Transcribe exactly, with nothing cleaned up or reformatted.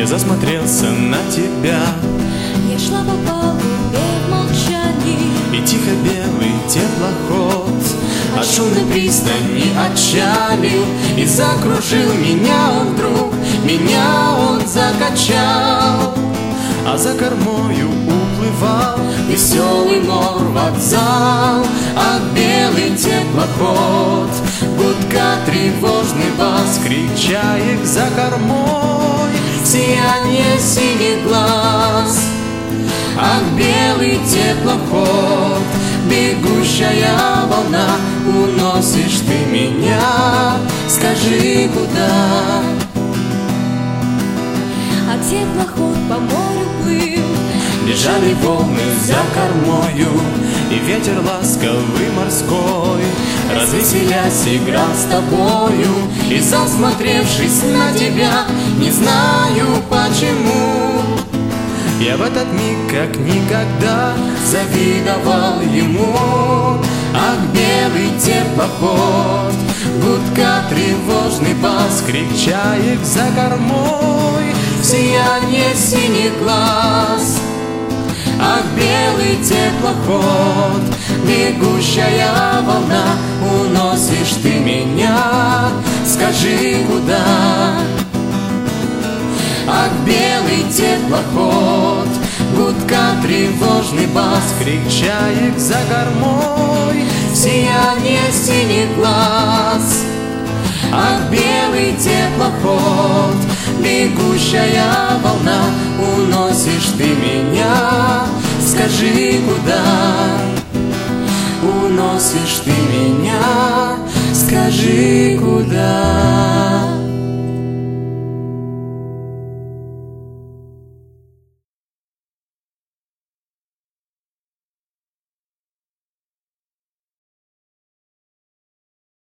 засмотрелся на тебя. Я шла по палубе в молчании, И тихо белый теплоход от шумной пристани отчалил, и закружил меня он вдруг, меня он закачал. А за кормою уплывал веселый мор-вокзал, а белый теплоход, будка тревожный бас, крик чаек за кормой, сияние синих глаз. Ах, белый теплоход, бегущая волна, уносишь ты меня, скажи, куда? а теплоход по морю плыл. Бежали волны за кормою, и ветер ласковый морской, развеселясь, играл с тобою. И засмотревшись на тебя, не знаю почему, я в этот миг как никогда завидовал ему. Ах, белый теплоход, будка тревожный бас, крик чаек за кормой, сияние синих глаз. Ах, белый теплоход, бегущая волна, уносишь ты меня, скажи, куда? Ах, белый теплоход, будка тревожный бас, крик чаек за кормой, сияние синих глаз. Ах, белый теплоход, бегущая волна, уносишь ты меня, скажи, куда? Уносишь ты меня, скажи, куда?